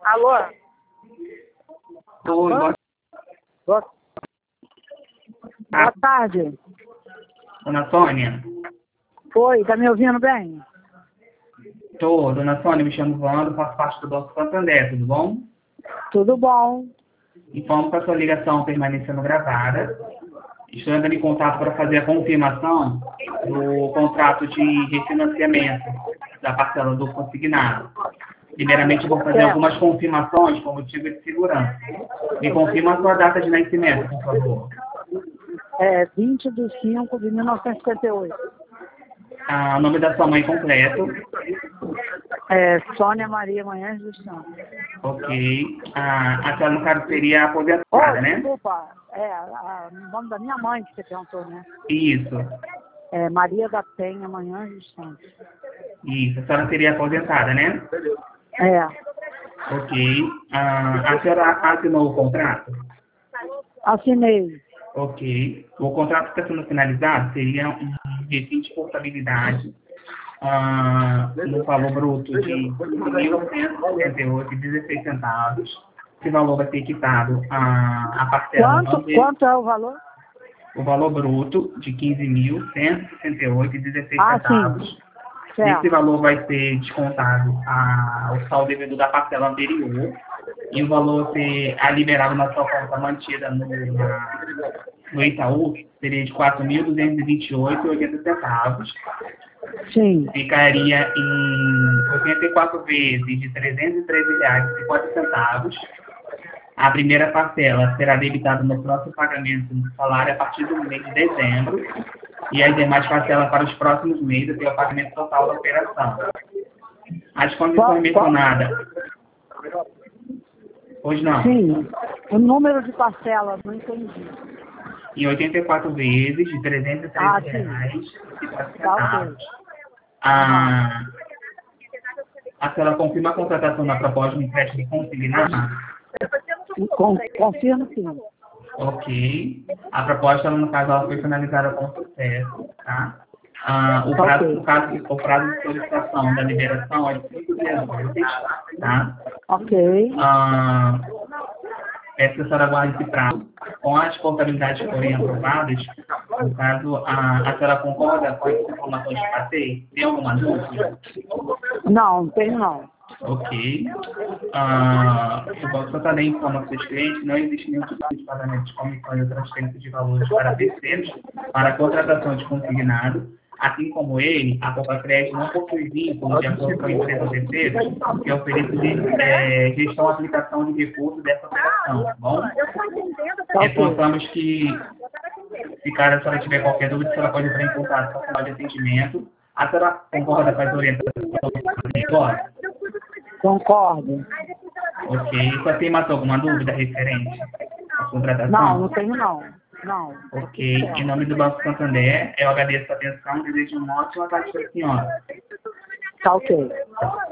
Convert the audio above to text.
Alô? Oi, Boa tarde. dona Sônia. Oi, tá me ouvindo bem? Tô, dona Sônia, me chamo Wanda, faço parte do Banco Santander, tudo bom? Tudo bom? Informo que a sua ligação permanecendo gravada. Estou entrando em contato para fazer a confirmação do contrato de refinanciamento da parcela do consignado. Primeiramente, vou fazer algumas confirmações com motivo de segurança. Me confirma a sua data de nascimento, por favor. 20 de 5 de 1958. O nome da sua mãe completo. Sônia Maria Manhães dos Santos. Ok. A senhora, no caso, seria aposentada, né? Desculpa, o nome da minha mãe que você perguntou, né? Isso. Maria da Penha Manhães dos Santos. Isso. A senhora seria aposentada, né? Ok. A senhora assinou o contrato? Assinei. Ok. O contrato que está sendo finalizado seria um refim de portabilidade no valor bruto de R$ 1.178,16. Esse valor vai ser quitado a parcela. Quanto é o valor? O valor bruto de R$ 15.168,16. Sim. Esse valor vai ser descontado o saldo devido da parcela anterior e o valor ser liberado na sua conta mantida no Itaú seria de R$ 4.228,80. Sim. Ficaria em 84 vezes de R$ 313,50. A primeira parcela será debitada no próximo pagamento do salário a partir do mês de dezembro e as demais parcelas para os próximos meses até o pagamento total da operação. As condições mencionadas... Hoje não. Sim. O número de parcelas, não entendi. Em 84 vezes de R$ 313,50. A senhora confirma a contratação da proposta de empréstimo consignado? Confirmo sim. Ok. A proposta, no caso, ela foi finalizada com sucesso, tá? O prazo de solicitação da liberação é de 5 dias úteis, tá? Ok. Peço que a senhora guarde esse prazo. Com as portabilidades que forem aprovadas, no caso, a senhora concorda com as informações que passei? Tem alguma dúvida? Não tenho não. Ok. O Banco Santander informa para os seus clientes que não existe nenhum tipo de pagamento de comissões ou transferência de valores para terceiros para a contratação de consignado. Assim como ele, a Copacred não possui vínculo de acordo com a empresa terceira que ofereça gestão e aplicação de recursos dessa operação, tá bom? Reforçamos que, se caso a senhora tiver qualquer dúvida, a senhora pode entrar em contato com a central de atendimento. A senhora concorda com as orientações agora? Concordo. Ok. Só tem mais alguma dúvida referente à contratação? Não tenho não. Não. Ok. Em nome do Banco Santander, eu agradeço a atenção e desejo uma ótima tarde para a senhora. Tá ok.